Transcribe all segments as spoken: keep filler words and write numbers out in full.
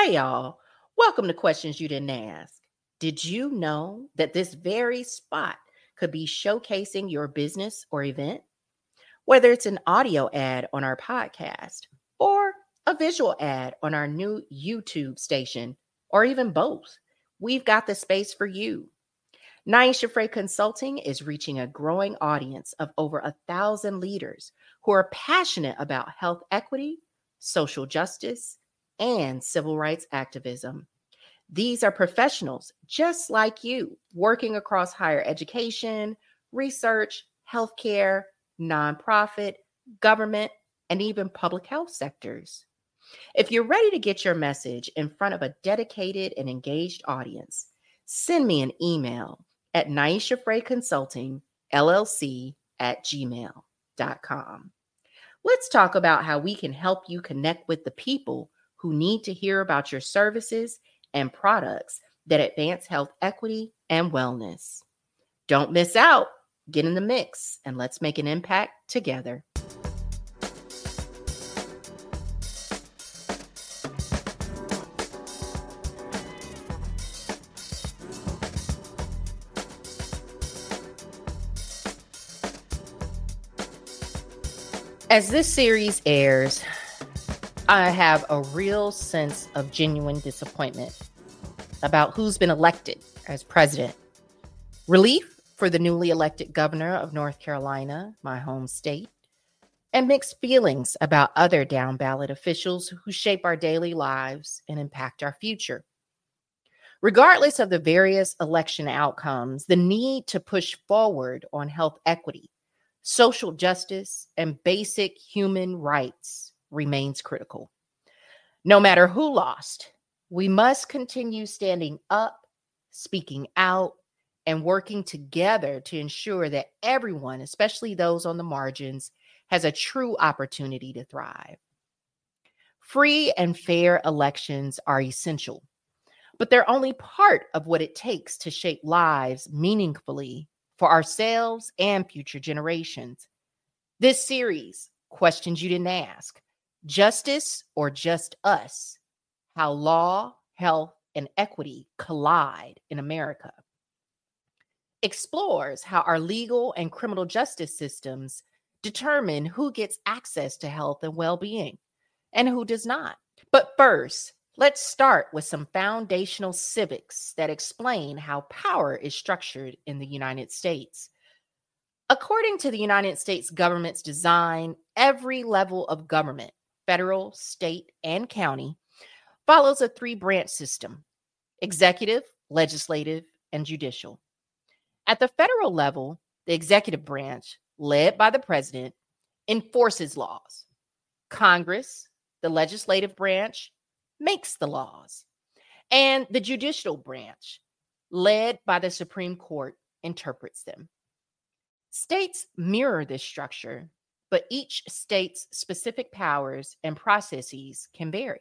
Hey, y'all. Welcome to Questions You Didn't Ask. Did you know that this very spot could be showcasing your business or event? Whether it's an audio ad on our podcast or a visual ad on our new YouTube station, or even both, we've got the space for you. Naisha Frey Consulting is reaching a growing audience of over a thousand leaders who are passionate about health equity, social justice, and civil rights activism. These are professionals just like you, working across higher education, research, healthcare, nonprofit, government, and even public health sectors. If you're ready to get your message in front of a dedicated and engaged audience, send me an email at Naisha Frey Consulting, L L C at gmail dot com. Let's talk about how we can help you connect with the people who need to hear about your services and products that advance health equity and wellness. Don't miss out. Get in the mix and let's make an impact together. As this series airs, I have a real sense of genuine disappointment about who's been elected as president. Relief for the newly elected governor of North Carolina, my home state, and mixed feelings about other down ballot officials who shape our daily lives and impact our future. Regardless of the various election outcomes, the need to push forward on health equity, social justice, and basic human rights remains critical. No matter who lost, we must continue standing up, speaking out, and working together to ensure that everyone, especially those on the margins, has a true opportunity to thrive. Free and fair elections are essential, but they're only part of what it takes to shape lives meaningfully for ourselves and future generations. This series, Questions You Didn't Ask, Justice or Just Us, How Law, Health, and Equity Collide in America, explores how our legal and criminal justice systems determine who gets access to health and well-being and who does not. But first, let's start with some foundational civics that explain how power is structured in the United States. According to the United States government's design, every level of government, federal, state, and county, follows a three-branch system: executive, legislative, and judicial. At the federal level, the executive branch, led by the president, enforces laws. Congress, the legislative branch, makes the laws. And the judicial branch, led by the Supreme Court, interprets them. States mirror this structure, but each state's specific powers and processes can vary.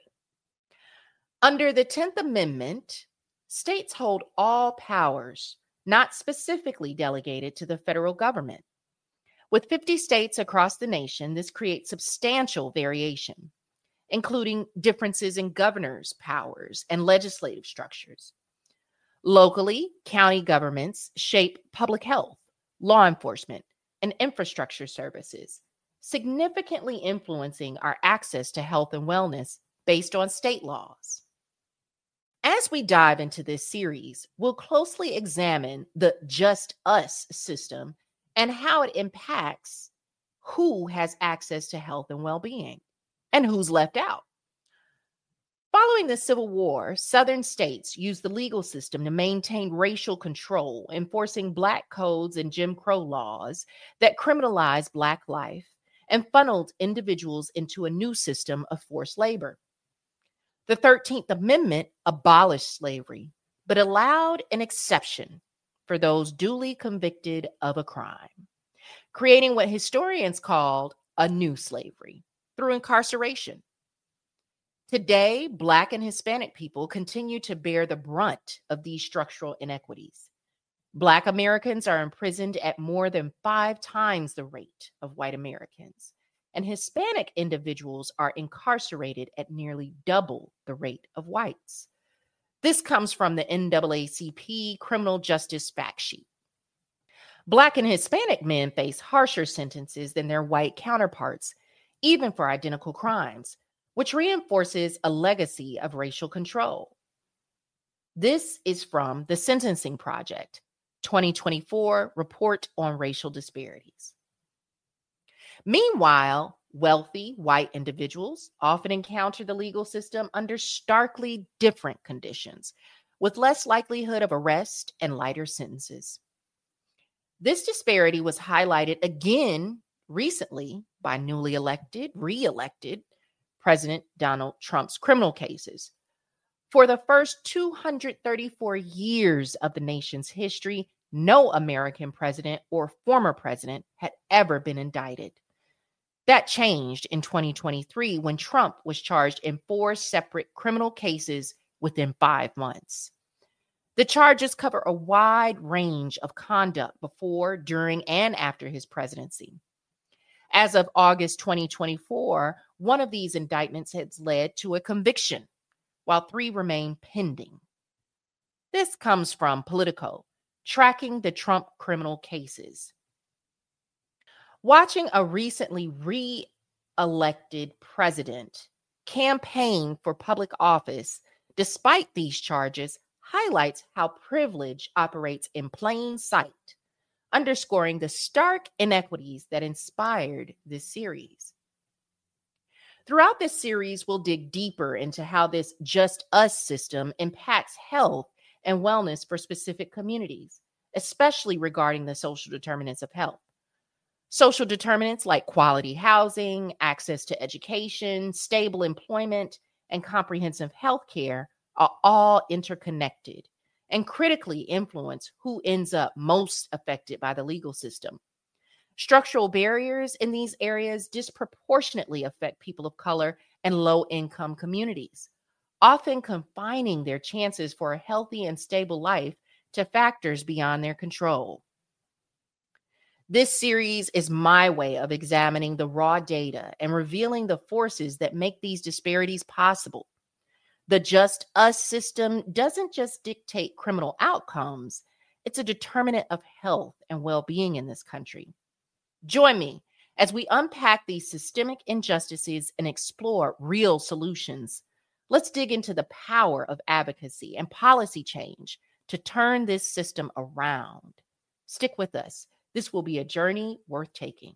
Under the tenth Amendment, states hold all powers not specifically delegated to the federal government. With fifty states across the nation, this creates substantial variation, including differences in governors' powers and legislative structures. Locally, county governments shape public health, law enforcement, and infrastructure services, significantly influencing our access to health and wellness based on state laws. As we dive into this series, we'll closely examine the Just Us system and how it impacts who has access to health and well-being and who's left out. Following the Civil War, Southern states used the legal system to maintain racial control, enforcing Black codes and Jim Crow laws that criminalized Black life and funneled individuals into a new system of forced labor. The thirteenth Amendment abolished slavery, but allowed an exception for those duly convicted of a crime, creating what historians called a new slavery through incarceration. Today, Black and Hispanic people continue to bear the brunt of these structural inequities. Black Americans are imprisoned at more than five times the rate of white Americans, and Hispanic individuals are incarcerated at nearly double the rate of whites. This comes from the N double A C P Criminal Justice Fact Sheet. Black and Hispanic men face harsher sentences than their white counterparts, even for identical crimes, which reinforces a legacy of racial control. This is from the Sentencing Project, twenty twenty-four Report on Racial Disparities. Meanwhile, wealthy white individuals often encounter the legal system under starkly different conditions, with less likelihood of arrest and lighter sentences. This disparity was highlighted again recently by newly elected, re-elected President Donald Trump's criminal cases. For the first two hundred thirty-four years of the nation's history, no American president or former president had ever been indicted. That changed in twenty twenty-three when Trump was charged in four separate criminal cases within five months. The charges cover a wide range of conduct before, during, and after his presidency. As of August twenty twenty-four, one of these indictments has led to a conviction, while three remain pending. This comes from Politico, tracking the Trump criminal cases. Watching a recently re-elected president campaign for public office, despite these charges, highlights how privilege operates in plain sight, underscoring the stark inequities that inspired this series. Throughout this series, we'll dig deeper into how this just us system impacts health and wellness for specific communities, especially regarding the social determinants of health. Social determinants like quality housing, access to education, stable employment, and comprehensive health care are all interconnected and critically influence who ends up most affected by the legal system. Structural barriers in these areas disproportionately affect people of color and low-income communities, often confining their chances for a healthy and stable life to factors beyond their control. This series is my way of examining the raw data and revealing the forces that make these disparities possible. The Just Us system doesn't just dictate criminal outcomes, it's a determinant of health and well-being in this country. Join me as we unpack these systemic injustices and explore real solutions. Let's dig into the power of advocacy and policy change to turn this system around. Stick with us. This will be a journey worth taking.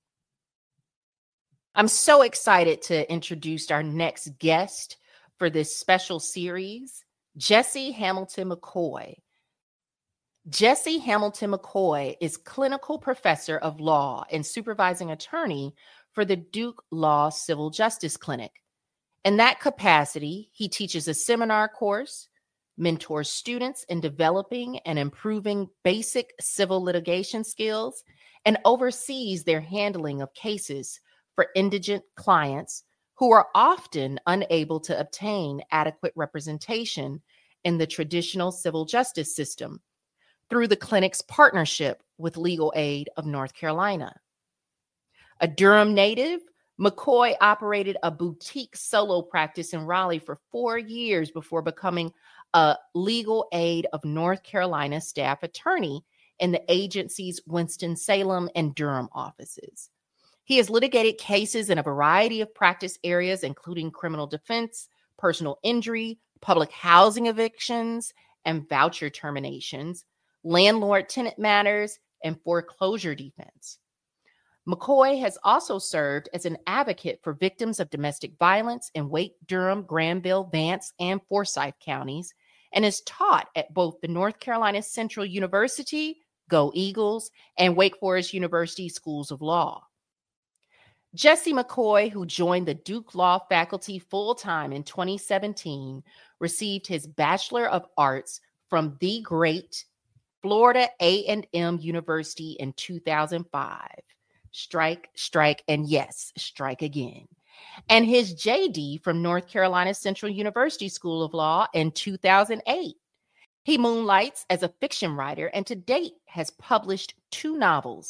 I'm so excited to introduce our next guest for this special series, Jessie Hamilton McCoy. Jessie Hamilton McCoy is clinical professor of law and supervising attorney for the Duke Law Civil Justice Clinic. In that capacity, he teaches a seminar course, mentors students in developing and improving basic civil litigation skills, and oversees their handling of cases for indigent clients who are often unable to obtain adequate representation in the traditional civil justice system through the clinic's partnership with Legal Aid of North Carolina. A Durham native, McCoy operated a boutique solo practice in Raleigh for four years before becoming a Legal Aid of North Carolina staff attorney in the agency's Winston-Salem and Durham offices. He has litigated cases in a variety of practice areas, including criminal defense, personal injury, public housing evictions and voucher terminations, landlord-tenant matters, and foreclosure defense. McCoy has also served as an advocate for victims of domestic violence in Wake, Durham, Granville, Vance, and Forsyth counties, and is taught at both the North Carolina Central University, Go Eagles, and Wake Forest University Schools of Law. Jessie McCoy, who joined the Duke Law faculty full-time in twenty seventeen, received his Bachelor of Arts from the great Florida A and M University in two thousand five. Strike, strike, and yes, strike again. And his J D from North Carolina Central University School of Law in two thousand eight. He moonlights as a fiction writer and to date has published two novels,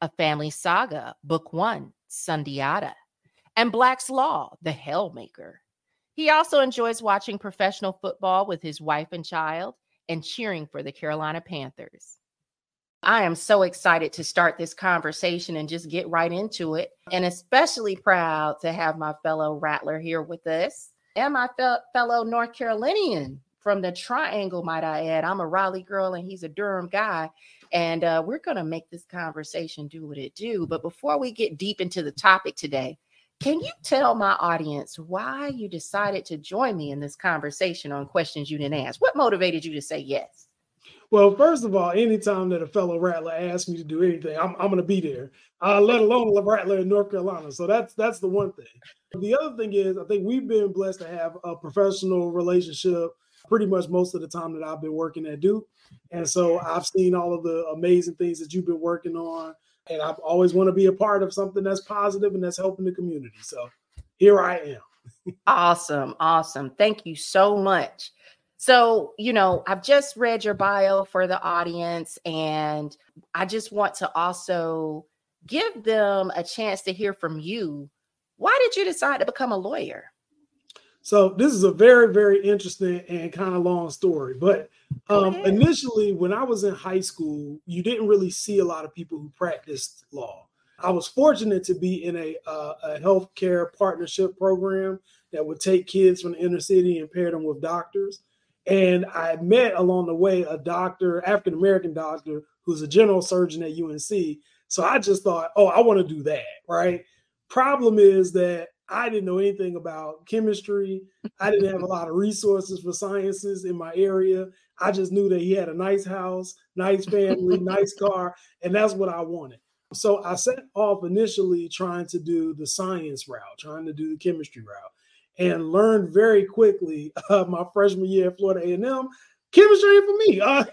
A Family Saga, Book One, Sundiata, and Black's Law, The Hellmaker. He also enjoys watching professional football with his wife and child and cheering for the Carolina Panthers. I am so excited to start this conversation and just get right into it, and especially proud to have my fellow Rattler here with us and my fe- fellow North Carolinian from the Triangle, might I add. I'm a Raleigh girl and he's a Durham guy, and uh, we're going to make this conversation do what it do. But before we get deep into the topic today, can you tell my audience why you decided to join me in this conversation on questions you didn't ask? What motivated you to say yes? Well, first of all, anytime that a fellow Rattler asks me to do anything, I'm, I'm going to be there, uh, let alone a Rattler in North Carolina. So that's that's the one thing. The other thing is, I think we've been blessed to have a professional relationship pretty much most of the time that I've been working at Duke. And so I've seen all of the amazing things that you've been working on. And I've always want to be a part of something that's positive and that's helping the community. So here I am. Awesome. Awesome. Thank you so much. So, you know, I've just read your bio for the audience, and I just want to also give them a chance to hear from you. Why did you decide to become a lawyer? So this is a very, very interesting and kind of long story. But um, initially, when I was in high school, you didn't really see a lot of people who practiced law. I was fortunate to be in a, uh, a healthcare partnership program that would take kids from the inner city and pair them with doctors. And I met along the way a doctor, African-American doctor, who's a general surgeon at U N C. So I just thought, oh, I want to do that, right? Problem is that I didn't know anything about chemistry. I didn't have a lot of resources for sciences in my area. I just knew that he had a nice house, nice family, nice car, and that's what I wanted. So I set off initially trying to do the science route, trying to do the chemistry route, and learned very quickly uh, my freshman year at Florida A and M, chemistry ain't for me. Uh,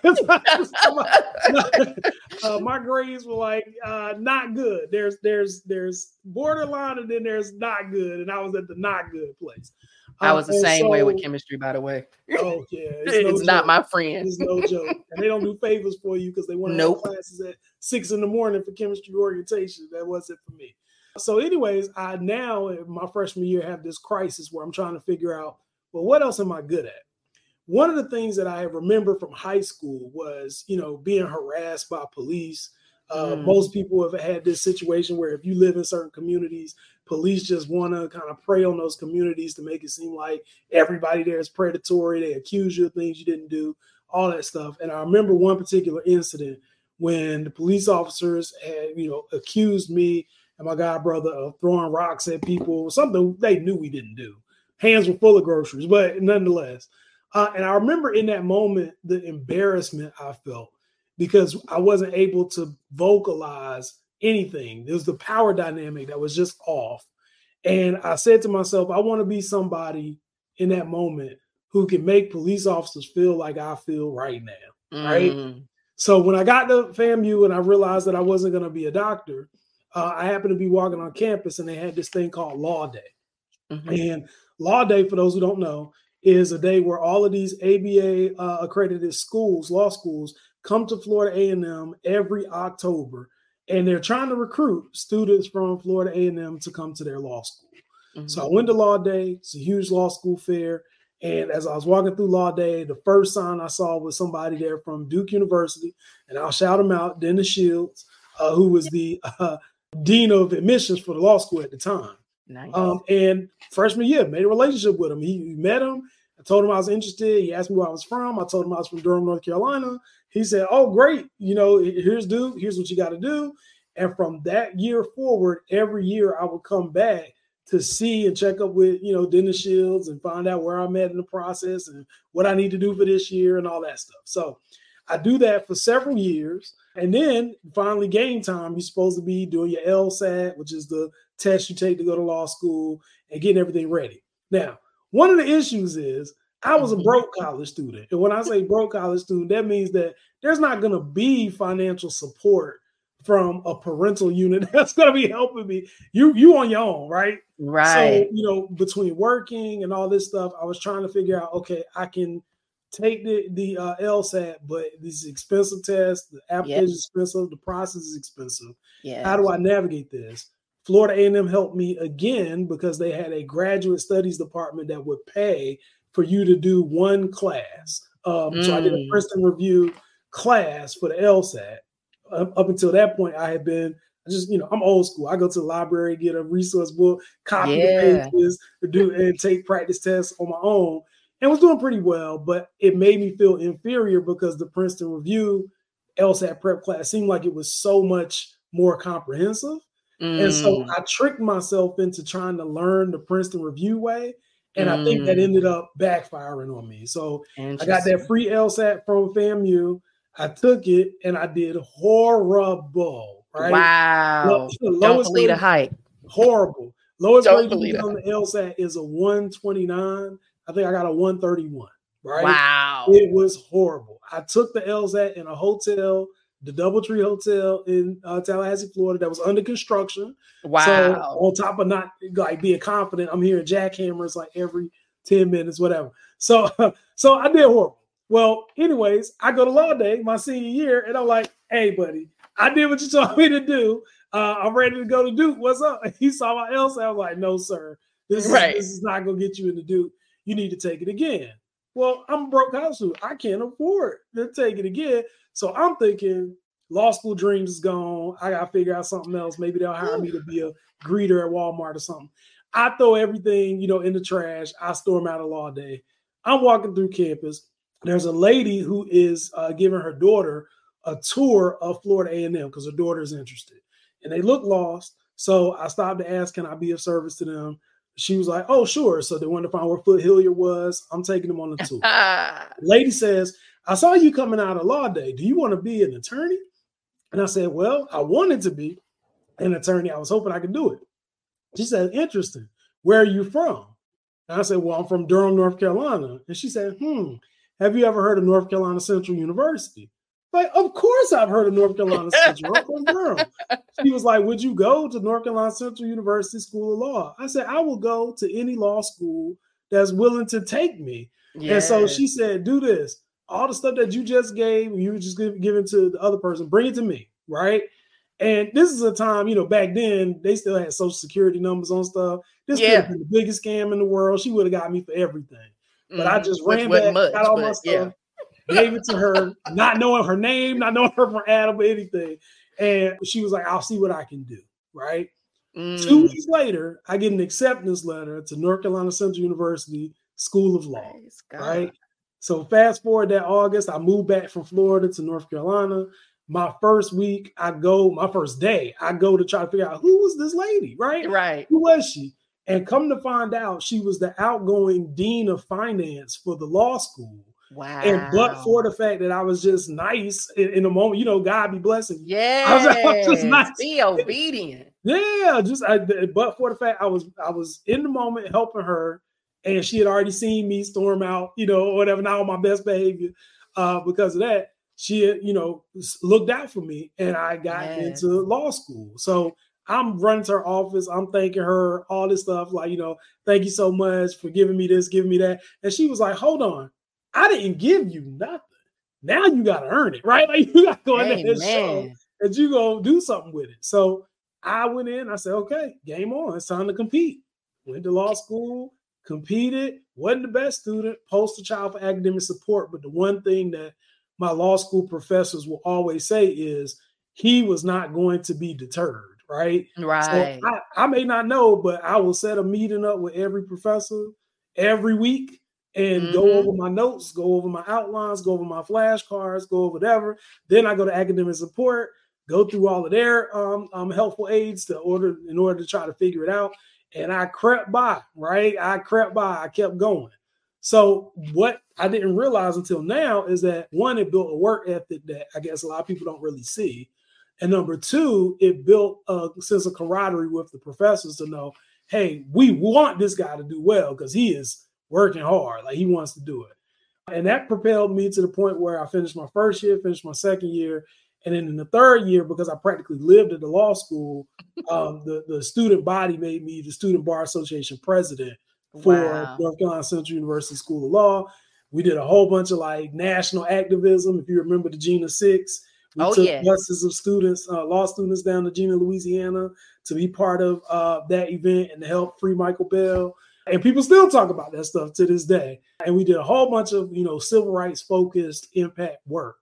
my, uh, my grades were like uh, not good. There's there's there's borderline and then there's not good, and I was at the not good place. Uh, I was the same so, way with chemistry, by the way. Oh yeah, it's, it's no not joke. my friend. It's no joke, and they don't do favors for you because they want to nope. have classes at six in the morning for chemistry orientation. That wasn't for me. So anyways, I now in my freshman year have this crisis where I'm trying to figure out, well, what else am I good at? One of the things that I remember from high school was, you know, being harassed by police. Uh, mm. Most people have had this situation where if you live in certain communities, police just want to kind of prey on those communities to make it seem like everybody there is predatory. They accuse you of things you didn't do, all that stuff. And I remember one particular incident when the police officers had, you know, accused me and my god brother of throwing rocks at people, something they knew we didn't do. Hands were full of groceries, but nonetheless. Uh, and I remember in that moment, the embarrassment I felt because I wasn't able to vocalize anything. There was the power dynamic that was just off. And I said to myself, I want to be somebody in that moment who can make police officers feel like I feel right now, mm. right? So when I got to FAMU and I realized that I wasn't going to be a doctor, uh, I happened to be walking on campus and they had this thing called Law Day. Mm-hmm. And Law Day, for those who don't know, is a day where all of these A B A uh, accredited schools, law schools, come to Florida A and M every October, and they're trying to recruit students from Florida A and M to come to their law school. Mm-hmm. So I went to Law Day. It's a huge law school fair. And as I was walking through Law Day, the first sign I saw was somebody there from Duke University, and I'll shout him out, Dennis Shields, uh, who was the uh, dean of admissions for the law school at the time. Nice. Um, and freshman year, made a relationship with him. He, he met him. I told him I was interested. He asked me where I was from. I told him I was from Durham, North Carolina. He said, oh, great. You know, here's Duke. Here's what you got to do. And from that year forward, every year I would come back to see and check up with, you know, Dennis Shields and find out where I'm at in the process and what I need to do for this year and all that stuff. So I do that for several years. And then finally game time, you're supposed to be doing your LSAT, which is the test you take to go to law school and getting everything ready. Now, one of the issues is I was a broke college student. And when I say broke college student, that means that there's not going to be financial support from a parental unit that's going to be helping me. You you on your own, right? Right. So, you know, between working and all this stuff, I was trying to figure out, okay, I can take the, the uh, LSAT, but this is expensive test. The application Yep. is expensive. The process is expensive. Yeah. How do I navigate this? Florida A and M helped me again because they had a graduate studies department that would pay for you to do one class. Um, mm. So I did a Princeton Review class for the LSAT. Up, up until that point, I had been just, you know, I'm old school. I go to the library, get a resource book, copy yeah. the pages, do and take practice tests on my own, and was doing pretty well. But it made me feel inferior because the Princeton Review LSAT prep class seemed like it was so much more comprehensive. Mm. And so I tricked myself into trying to learn the Princeton Review way. And mm. I think that ended up backfiring on me. So I got that free LSAT from FAMU. I took it and I did horrible. Right? Wow. Low, Don't believe the hype. Horrible. Lowest grade on the LSAT is a one twenty-nine. I think I got a one thirty-one. Right? Wow. It was horrible. I took the LSAT in a hotel, the Doubletree Hotel in uh, Tallahassee, Florida, that was under construction. Wow. So on top of not like being confident, I'm hearing jackhammers like every ten minutes, whatever. So, so I did horrible. Well, anyways, I go to law day my senior year, and I'm like, hey, buddy, I did what you told me to do. Uh, I'm ready to go to Duke. What's up? And he saw my LSAT. I was like, no, sir. This is, right. this is not going to get you into Duke. You need to take it again. Well, I'm a broke college student. I can't afford to take it again. So I'm thinking law school dreams is gone. I got to figure out something else. Maybe they'll hire me to be a greeter at Walmart or something. I throw everything, you know, in the trash. I storm out of law day. I'm walking through campus. There's a lady who is uh, giving her daughter a tour of Florida A and M because her daughter is interested. And they look lost. So I stopped to ask, can I be of service to them? She was like, oh, sure. So they wanted to find where Foot Hilliard was. I'm taking them on the tour. Lady says, I saw you coming out of law day. Do you want to be an attorney? And I said, well, I wanted to be an attorney. I was hoping I could do it. She said, interesting. Where are you from? And I said, well, I'm from Durham, North Carolina. And she said, hmm, have you ever heard of North Carolina Central University? Like, of course I've heard of North Carolina Central. I'm from Durham. She was like, would you go to North Carolina Central University School of Law? I said, I will go to any law school that's willing to take me. Yes. And so she said, do this. All the stuff that you just gave, you were just giving to the other person, bring it to me, right? And this is a time, you know, back then, they still had social security numbers on stuff. This yeah. could have been the biggest scam in the world. She would have got me for everything. But mm-hmm. I just ran Which back, much, got all my stuff, yeah. gave it to her, not knowing her name, not knowing her from Adam or anything. And she was like, I'll see what I can do, right? Mm. Two weeks later, I get an acceptance letter to North Carolina Central University School of Law, right? So fast forward that August, I moved back from Florida to North Carolina. My first week, I go, my first day, I go to try to figure out who was this lady, right? Right. Who was she? And come to find out, she was the outgoing dean of finance for the law school. Wow. And but for the fact that I was just nice in, in the moment, you know, God be blessing. Yeah. I was, I was just nice. Be obedient. Yeah. Just, I, but for the fact I was, I was in the moment helping her, and she had already seen me storm out, you know, or whatever, not on my best behavior. Uh, because of that, she had, you know, looked out for me, and I got yeah. into law school. So I'm running to her office. I'm thanking her, all this stuff. Like, you know, thank you so much for giving me this, giving me that. And she was like, hold on. I didn't give you nothing. Now you got to earn it, right? Like, you got to go in there and show that you go do something with it. So I went in. I said, okay, game on. It's time to compete. Went to law school, competed, wasn't the best student, poster child for academic support. But the one thing that my law school professors will always say is he was not going to be deterred, right? Right. So I, I may not know, but I will set a meeting up with every professor every week and mm-hmm. go over my notes, go over my outlines, go over my flashcards, go over whatever. Then I go to academic support, go through all of their um, um, helpful aids to order in order to try to figure it out. And I crept by, right? I crept by. I kept going. So what I didn't realize until now is that, one, it built a work ethic that I guess a lot of people don't really see. And number two, it built a sense of camaraderie with the professors to know, hey, we want this guy to do well because he is working hard. Like, he wants to do it. And that propelled me to the point where I finished my first year, finished my second year. And then in the third year, because I practically lived at the law school, um, the, the student body made me the Student Bar Association president for wow. North Carolina Central University School of Law. We did a whole bunch of like national activism. If you remember the Gina Six, we oh, took yeah. buses of students, uh, law students down to Gina, Louisiana to be part of uh, that event and to help free Michael Bell. And people still talk about that stuff to this day. And we did a whole bunch of, you know, civil rights focused impact work.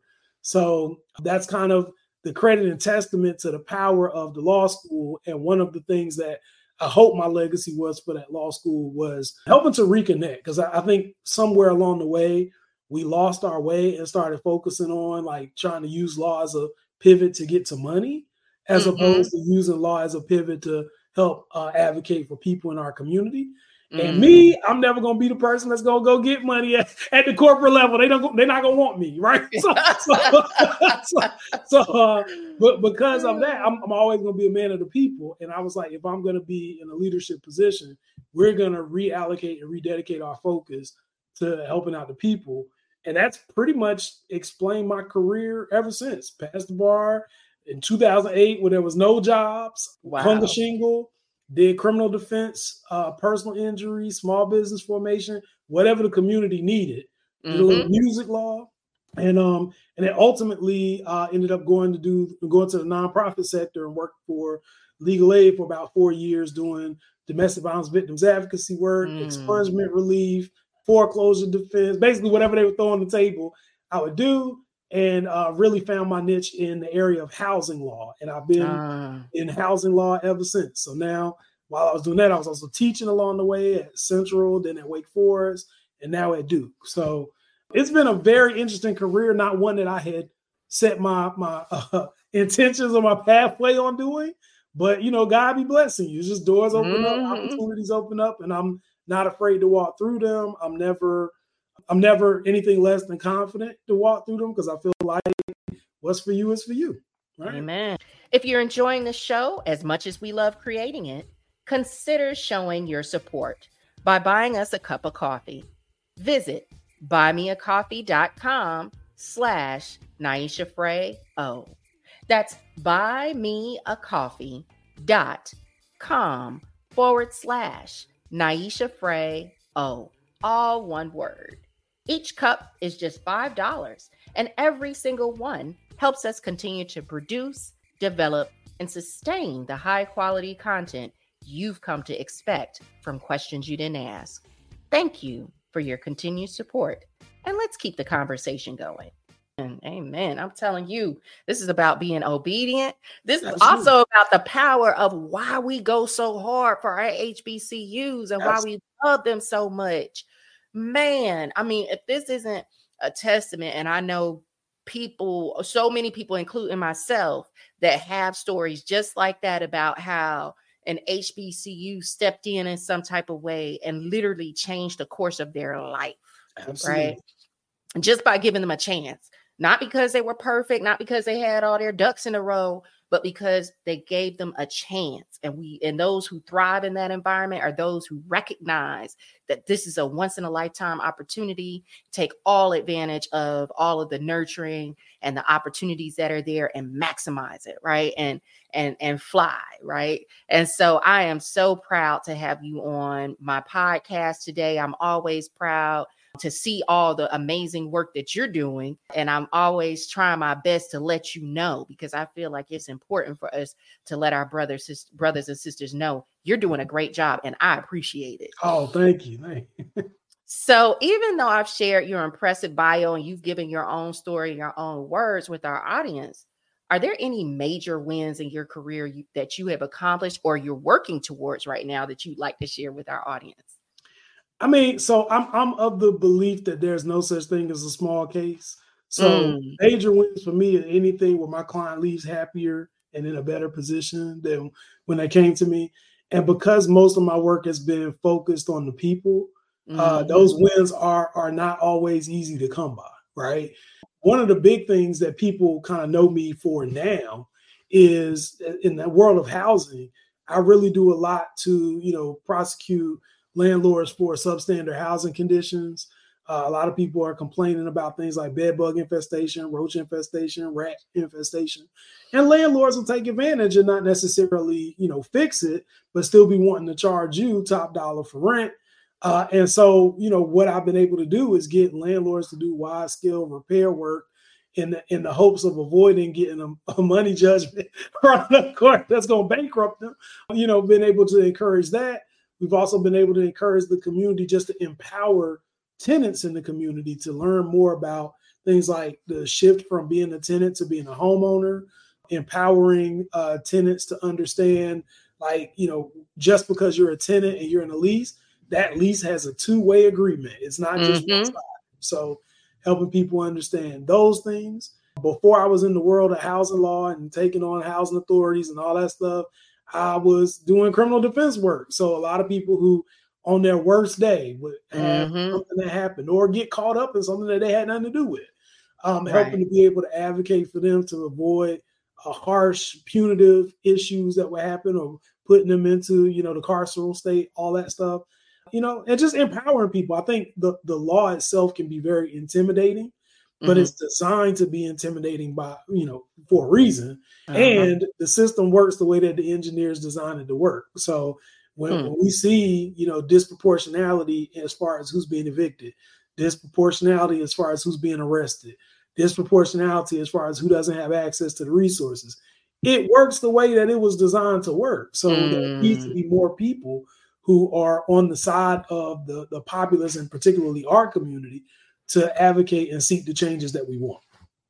So that's kind of the credit and testament to the power of the law school. And one of the things that I hope my legacy was for that law school was helping to reconnect, because I, I think somewhere along the way, we lost our way and started focusing on like trying to use law as a pivot to get to money, as mm-hmm. opposed to using law as a pivot to help uh, advocate for people in our community. Mm-hmm. And me, I'm never going to be the person that's going to go get money at, at the corporate level. They don't, they're not going to want me, right? So, so, so, so uh, but because of that, I'm, I'm always going to be a man of the people. And I was like, if I'm going to be in a leadership position, we're going to reallocate and rededicate our focus to helping out the people. And that's pretty much explained my career ever since. Passed the bar in two thousand eight when there was no jobs, wow. hung a shingle, did criminal defense, uh, personal injury, small business formation, whatever the community needed. Did mm-hmm. a little music law, and um, and then ultimately uh, ended up going to do going to the nonprofit sector and worked for legal aid for about four years, doing domestic violence victims advocacy work, mm. expungement relief, foreclosure defense, basically whatever they would throw on the table, I would do. And uh, really found my niche in the area of housing law. And I've been uh. in housing law ever since. So now, while I was doing that, I was also teaching along the way at Central, then at Wake Forest, and now at Duke. So it's been a very interesting career, not one that I had set my, my uh, intentions or my pathway on doing. But, you know, God be blessing you. It's just doors open mm-hmm. up, opportunities open up, and I'm not afraid to walk through them. I'm never... I'm never anything less than confident to walk through them, because I feel like what's for you is for you. Right? Amen. If you're enjoying the show as much as we love creating it, consider showing your support by buying us a cup of coffee. Visit buymeacoffee.com slash Naisha Frey O. That's buymeacoffee.com forward slash Naisha Frey O. All one word. Each cup is just five dollars, and every single one helps us continue to produce, develop, and sustain the high-quality content you've come to expect from Questions You Didn't Ask. Thank you for your continued support, and let's keep the conversation going. And amen. I'm telling you, this is about being obedient. This Absolutely. Is also about the power of why we go so hard for our H B C Us and Absolutely. Why we love them so much. Man, I mean, if this isn't a testament, and I know people, so many people, including myself, that have stories just like that about how an H B C U stepped in in some type of way and literally changed the course of their life. Absolutely. Right? Just by giving them a chance. Not because they were perfect, not because they had all their ducks in a row, but because they gave them a chance. And we, and those who thrive in that environment are those who recognize that this is a once in a lifetime opportunity, take all advantage of all of the nurturing and the opportunities that are there and maximize it, right? And, and, and fly, right? And so I am so proud to have you on my podcast today. I'm always proud to see all the amazing work that you're doing. And I'm always trying my best to let you know, because I feel like it's important for us to let our brothers, sis- brothers and sisters know you're doing a great job, and I appreciate it. Oh, thank you. Thank you. So even though I've shared your impressive bio and you've given your own story, your own words with our audience, are there any major wins in your career you, that you have accomplished or you're working towards right now that you'd like to share with our audience? I mean, so I'm I'm of the belief that there's no such thing as a small case. So mm. major wins for me are anything where my client leaves happier and in a better position than when they came to me. And because most of my work has been focused on the people, mm. uh, those wins are are not always easy to come by, right? One of the big things that people kind of know me for now is in the world of housing, I really do a lot to, you know, prosecute landlords for substandard housing conditions. Uh, a lot of people are complaining about things like bed bug infestation, roach infestation, rat infestation, and landlords will take advantage and not necessarily, you know, fix it, but still be wanting to charge you top dollar for rent. Uh, and so, you know, what I've been able to do is get landlords to do wide scale repair work in the, in the hopes of avoiding getting a, a money judgment from the court that's going to bankrupt them. You know, been able to encourage that. We've also been able to encourage the community just to empower tenants in the community to learn more about things like the shift from being a tenant to being a homeowner, empowering uh, tenants to understand, like, you know, just because you're a tenant and you're in a lease, that lease has a two-way agreement. It's not just Mm-hmm. one side. So helping people understand those things. Before I was in the world of housing law and taking on housing authorities and all that stuff, I was doing criminal defense work. So a lot of people who on their worst day would have Mm-hmm. something that happened or get caught up in something that they had nothing to do with. Um, Right. helping to be able to advocate for them to avoid a harsh punitive issues that would happen, or putting them into, you know, the carceral state, all that stuff, you know, and just empowering people. I think the, the law itself can be very intimidating, but Mm-hmm. it's designed to be intimidating by, you know, for a reason. Uh-huh. And the system works the way that the engineers designed it to work. So when, Hmm. when we see, you know, disproportionality as far as who's being evicted, disproportionality as far as who's being arrested, disproportionality as far as who doesn't have access to the resources, it works the way that it was designed to work. So Mm. there needs to be more people who are on the side of the, the populace, and particularly our community, to advocate and seek the changes that we want.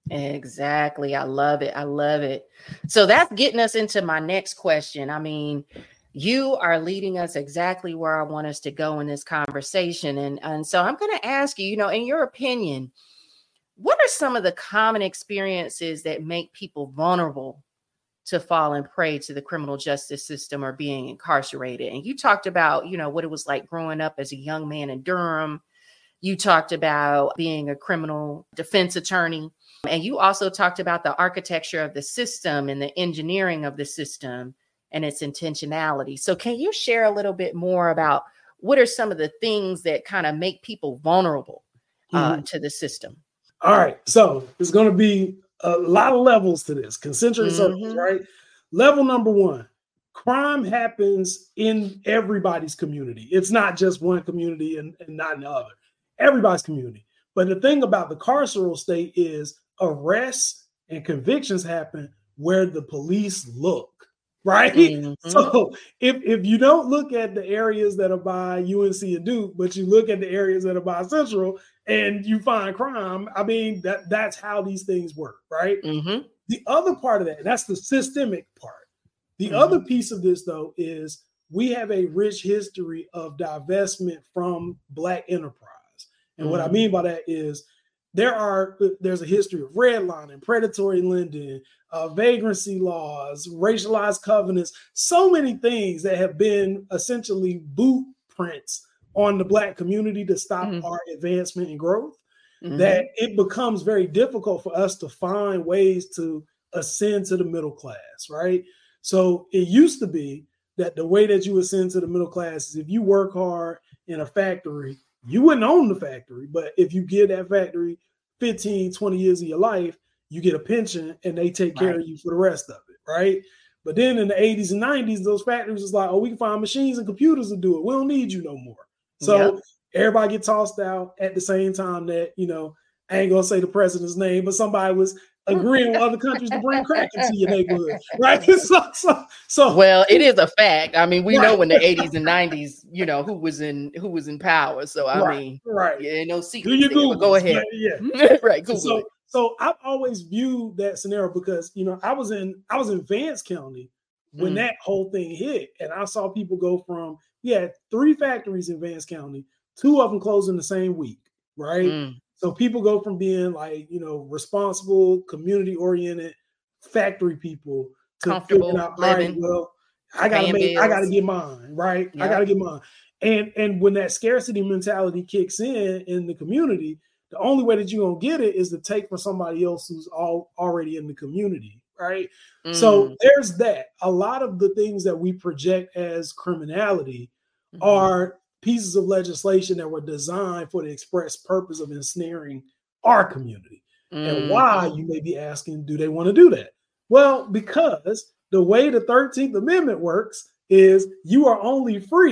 Exactly. I love it. I love it. So that's getting us into my next question. I mean, you are leading us exactly where I want us to go in this conversation. And, and so I'm going to ask you, you know, in your opinion, what are some of the common experiences that make people vulnerable to falling prey to the criminal justice system or being incarcerated? And you talked about, you know, what it was like growing up as a young man in Durham. You talked about being a criminal defense attorney. And you also talked about the architecture of the system and the engineering of the system and its intentionality. So can you share a little bit more about what are some of the things that kind of make people vulnerable uh, Mhm. to the system? All right. So there's going to be a lot of levels to this, concentric circles, Mhm. right? Level number one, crime happens in everybody's community. It's not just one community and, and not in the other. Everybody's community. But the thing about the carceral state is arrests and convictions happen where the police look, right? Mhm. So if, if you don't look at the areas that are by U N C and Duke, but you look at the areas that are by Central and you find crime, I mean, that that's how these things work, right? Mhm. The other part of that, and that's the systemic part. The Mhm. other piece of this, though, is we have a rich history of divestment from Black enterprise. And what I Mhm. mean by that is there are there's a history of redlining, predatory lending, uh, vagrancy laws, racialized covenants, so many things that have been essentially blueprints on the Black community to stop Mhm. our advancement and growth, Mhm. that it becomes very difficult for us to find ways to ascend to the middle class, right? So it used to be that the way that you ascend to the middle class is if you work hard in a factory, you wouldn't own the factory, but if you give that factory fifteen, twenty years of your life, you get a pension and they take care Right. of you for the rest of it, right? But then in the eighties and nineties, those factories was like, oh, we can find machines and computers to do it. We don't need you no more. So Yep. everybody get tossed out at the same time that, you know, I ain't gonna say the president's name, but somebody was agreeing with other countries to bring crack into your neighborhood, right? so, so, so Well, it is a fact. I mean, we know right, in the eighties and nineties, you know, who was in who was in power. So I right, mean, right. yeah, no Do secrets your there. But go Googles, ahead. yeah, yeah. Right, Google So, it. so I've always viewed that scenario because, you know, I was in I was in Vance County when Mm. that whole thing hit, and I saw people go from we had three factories in Vance County, two of them closing the same week, right? Mm. So people go from being like, you know, responsible, community oriented factory people to figuring Comfortable out, all right, living, well, I gotta paying make, I gotta bills. get mine, right? I Yep. gotta get mine. And and when that scarcity mentality kicks in in the community, the only way that you're gonna get it is to take from somebody else who's all already in the community, right? So Mm. there's that. A lot of the things that we project as criminality Mhm. are pieces of legislation that were designed for the express purpose of ensnaring our community. And why, Mhm. you may be asking, do they want to do that? Well, because the way the thirteenth Amendment works is you are only free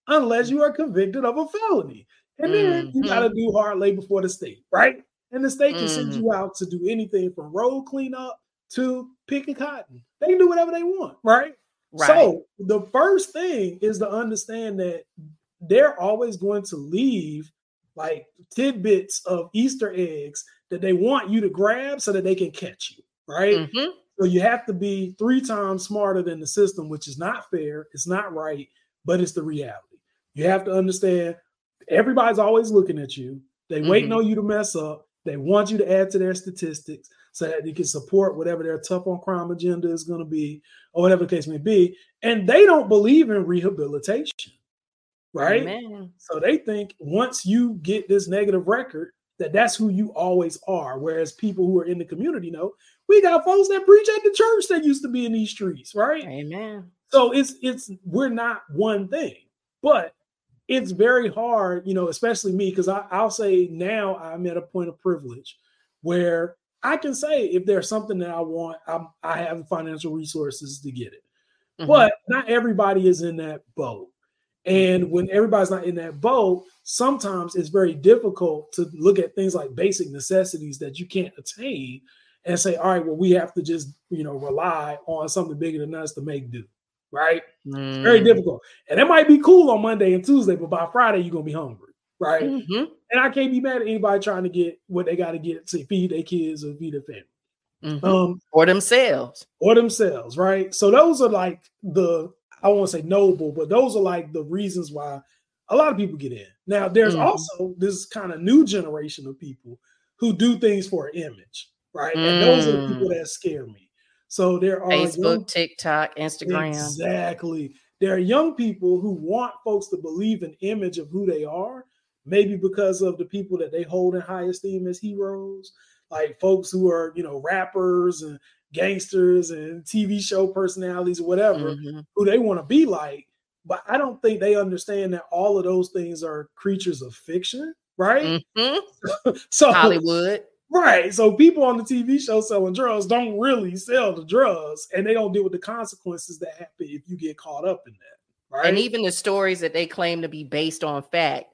unless you are convicted of a felony. And then Mm-hmm. you got to do hard labor for the state, right? And the state can send Mm-hmm. you out to do anything from road cleanup to picking cotton. They can do whatever they want, right? Right. So the first thing is to understand that they're always going to leave like tidbits of Easter eggs that they want you to grab so that they can catch you, right? Mm-hmm. So you have to be three times smarter than the system, which is not fair. It's not right, but it's the reality. You have to understand everybody's always looking at you. They Mm-hmm. waiting on you to mess up. They want you to add to their statistics so that they can support whatever their tough on crime agenda is going to be or whatever the case may be. And they don't believe in rehabilitation, right? Amen. So they think once you get this negative record, that that's who you always are. Whereas people who are in the community know, we got folks that preach at the church that used to be in these streets, right? Amen. So it's, it's, we're not one thing, but it's very hard, you know, especially me, because I'll say now I'm at a point of privilege where I can say if there's something that I want, I'm, I have the financial resources to get it. Mm-hmm. But not everybody is in that boat. And when everybody's not in that boat, sometimes it's very difficult to look at things like basic necessities that you can't attain and say, all right, well, we have to just, you know, rely on something bigger than us to make do. Right? Mm. It's very difficult. And it might be cool on Monday and Tuesday, but by Friday, you're going to be hungry. Right? Mm-hmm. And I can't be mad at anybody trying to get what they got to get to feed their kids or feed their family. Mm-hmm. Um, or themselves. Or themselves. Right? So those are like the, I won't say noble, but those are like the reasons why a lot of people get in. Now, there's mm-hmm. also this kind of new generation of people who do things for an image. Right? Mm. And those are the people that scare me. So there are Facebook, young, TikTok, Instagram. Exactly. There are young people who want folks to believe an image of who they are, maybe because of the people that they hold in high esteem as heroes, like folks who are, you know, rappers and gangsters and T V show personalities or whatever, mm-hmm. who they want to be like. But I don't think they understand that all of those things are creatures of fiction, right? Mm-hmm. So Hollywood. Right. So people on the T V show selling drugs don't really sell the drugs, and they don't deal with the consequences that happen if you get caught up in that. Right. And even the stories that they claim to be based on fact,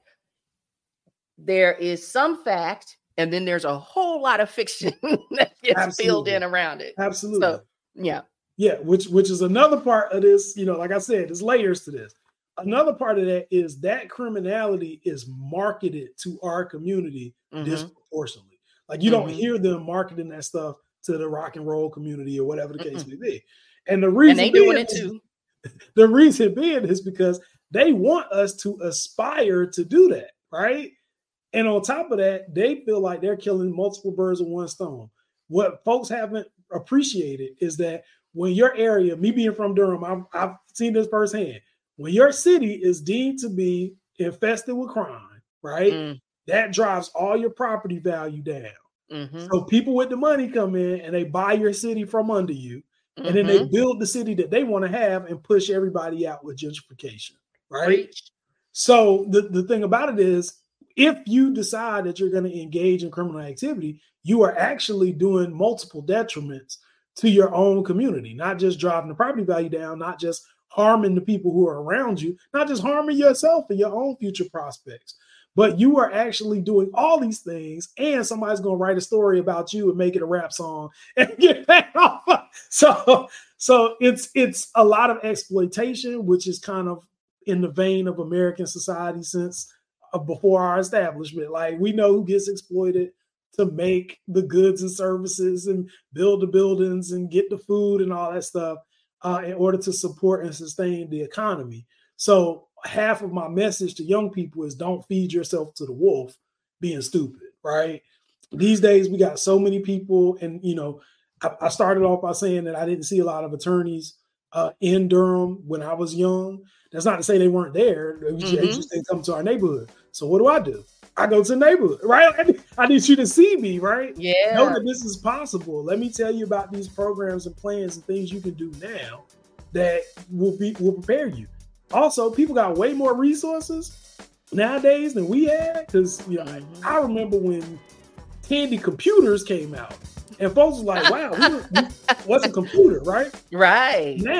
there is some fact, and then there's a whole lot of fiction that gets Absolutely. filled in around it. Absolutely. So, yeah. Yeah. Which, which is another part of this, you know, like I said, there's layers to this. Another part of that is that criminality is marketed to our community mm-hmm. disproportionately. Like you mm-hmm. don't hear them marketing that stuff to the rock and roll community or whatever the case mm-hmm. may be. And the reason and they doing it too. The reason being is because they want us to aspire to do that, right? And on top of that, they feel like they're killing multiple birds with one stone. What folks haven't appreciated is that when your area, me being from Durham, I've, I've seen this firsthand. When your city is deemed to be infested with crime, right? Mm. That drives all your property value down. Mm-hmm. So people with the money come in and they buy your city from under you. Mm-hmm. And then they build the city that they want to have and push everybody out with gentrification. Right. Preach. So the, the thing about it is, if you decide that you're going to engage in criminal activity, you are actually doing multiple detriments to your own community, not just driving the property value down, not just harming the people who are around you, not just harming yourself and your own future prospects. But you are actually doing all these things, and somebody's going to write a story about you and make it a rap song and get that off. So, so it's it's a lot of exploitation, which is kind of in the vein of American society since uh, before our establishment. Like we know who gets exploited to make the goods and services and build the buildings and get the food and all that stuff uh, in order to support and sustain the economy. So half of my message to young people is don't feed yourself to the wolf being stupid, right? These days, we got so many people. And, you know, I, I started off by saying that I didn't see a lot of attorneys uh, in Durham when I was young. That's not to say they weren't there. They just, mm-hmm. just didn't come to our neighborhood. So what do I do? I go to the neighborhood, right? I need, I need you to see me, right? Yeah. Know that this is possible. Let me tell you about these programs and plans and things you can do now that will be will prepare you. Also, people got way more resources nowadays than we had. Because, you know, mm-hmm. I, I remember when Tandy computers came out and folks was like, wow, we were, we, what's a computer, right? Right. Now,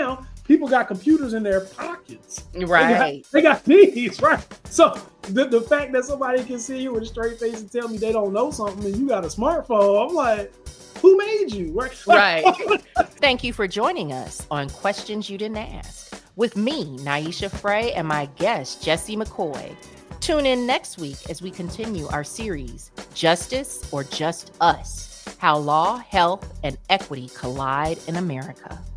People got computers in their pockets. Right. They got, they got these, right? So the, the fact that somebody can see you with a straight face and tell me they don't know something and you got a smartphone, I'm like, who made you? Right. Right. Thank you for joining us on Questions You Didn't Ask with me, Naisha Frey, and my guest, Jesse McCoy. Tune in next week as we continue our series, Justice or Just Us? How Law, Health, and Equity Collide in America.